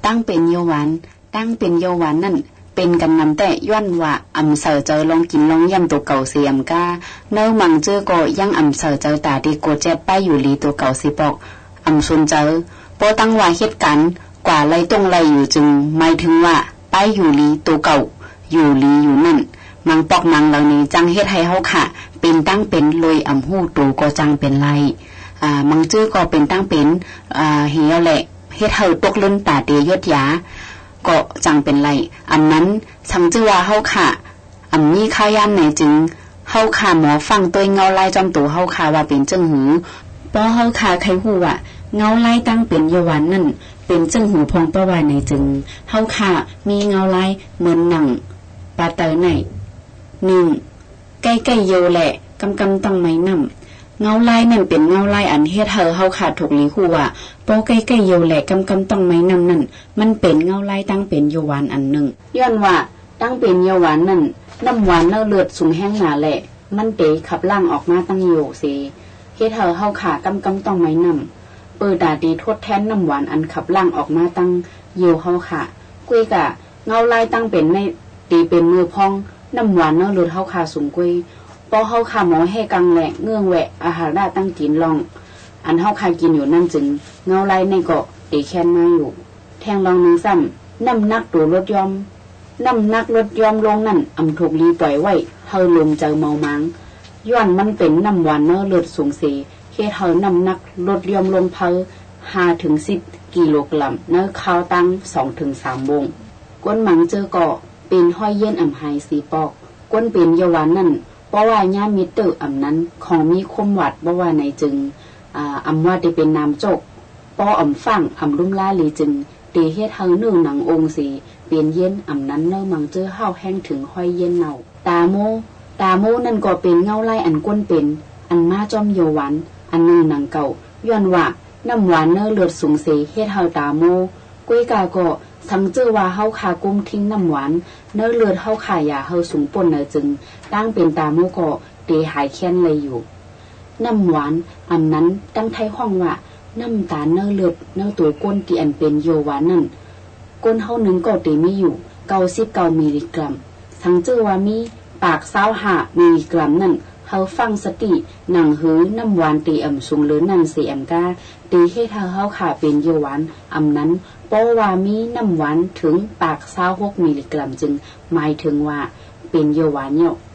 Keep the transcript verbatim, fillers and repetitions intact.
ตั้งเป็นเยาหวานตั้งเป็นเยาหวานนั่นเป็นกันนำแต่ย้อนว่าอำเสอเจอลองกินลองย่ำตัวเก่าเสียมก้าเนื้อมังเจอก็ยังอำเสอเจอตาดีโกเจ็บป้ายอยู่ลีตัวเก่าสิปอกอำซุนเจอโปตั้งว่าเฮ็ดกันกว่าไรต้องไรอยู่จึงหมายถึงว่าป้ายอยู่ลีตัวเก่าอยู่ลีอยู่นั่นมังปอกมังเหล่านี้จังเฮ็ดให้เฮาค่ะเป็นตั้งเป็นลอยอำหู้ตัวก็จังเป็นไรอ่ามังจื้อก็เป็นตั้งเป็นอ่าเหี่ยวแหละเฮ็ดเฮาตกล้นตาเตยดยาก็จังเป็นไรอันนั้นสังจื้อว่าเฮาค่ะอำมีข้าย่านไหนจึงเฮาค่ะหมอฟังตัวเงาลายจอมตัวเฮาค่ะว่าเป็นจังหูเพราะเฮาค่ะใครฮู้ว่าเงาลายตั้งเป็นเยาวันนั่นเป็นจังหูพองประว่าในจึงเฮาค่ะมีเงาลายเหมือนหนังปาเตอไหนหนึ่งใกล้ๆโยแหละกำกำต้องไม้นำเงาลายนั่นเป็นเงาลายอันเฮ็ดเฮาเฮาขาดถูกลีฮู้ว่าโปใกล้ๆโยแหละกำกำต้องไม้นำนั่นมันเป็นเงาลายตั้งเป็นโยหวานอันหนึ่งย้อนว่าตั้งเป็นโยหวานนั่นน้ำหวานเนื้อเลือดสูงแห้งหนาแหละมันเตะขับล่างออกมาตั้งโยสิเฮ็ดเฮาเฮาขากำกำต้องไม้นำเปิดดาดีทดแทนน้ำหวานอันขับล่างออกมาตั้งโยเฮาค่ะกุยกะเงาลายตั้งเป็นในตีเป็นมือพองน้ำหวานเนื้อเลือดเฮาขาสูงกุยพอเฮาขาหมอให้กังแหลกเงื่องแหวะอาหารได้ตั้งกินลองอันเฮาขากินอยู่นั่นจึงเงาลายในเกาะตีแค้นมาอยู่แทงลองนึงซ้ำน้ำนักตัวลดยอมน้ำนักลดยอมลงนั่นอำถูกลีปล่อยไว้เฮาลมเจอเมามังย้อนมันเป็นน้ำหวานเนื้อเลือดสูงสีเฮ็ดเฮาน้ำนักลดยอมลงเพอห้าถึงสิบกิโลกรัมเนื้อข้าวตั้งสองถึงสามวงก้นหมังเจอเกาะเป็นห้อยเย็นอำไฮสีปอกก้นเป็นเยาวันนั่นเพราะว่าย่ามิเตอร์อำนั้นของมีคมวัดบ่ว่าในจึงอ่าอำว่าได้เป็นน้ำจกปออำฟังอำลุ่มล่าลีจึงตีเฮ็ดเฮาเนื่องหนังองค์สีเปลี่ยนเย็นอำนั้นเนื้อมังเจอห้าวแห้งถึงห้อยเย็นเน่าตาโมตาโมนั่นก็เป็นเงาไล่อันก้นเป็นอันมาจอมโยวันอันเนื่องหนังเก่าย้อนว่าน้ำหวานเนื้อเลือดสูงสีเฮ็ดเฮาตาโมกุ้ยกาก็สังเจอว่าเฮาขากุ้มทิ้งน้ำหวานเนื้อเลือดเฮาขายาเฮาสูงป่นเนอจึงตั้งเป็นตาโมก็เตหายแค้นเลยอยู่น้ำหวานอันนั้นตั้งไทยห้องว่าน้ำตาลเนื้อเลือดเนื้อตัวก้นที่อันเป็นโยหวานนั่นก้นเฮาหนึ่งก็ตีไม่อยู่เก้าสิบเก้ามิลลิกรัมสังเจอว่ามีปากเศร้าห้ามิลลิกรัมนั่นเฮาฟังสติหนังหือน้ำหวานตีอ่ำสูงหรือนั่นเสียมกาตีให้เธอเฮาขาเป็นโยหวานอำนั้นเพราะว่ามีน้ำหวานถึงปากเศร้าหกมิลลิกรัมจึงหมายถึงว่าเป็นโยหวานเนี่ย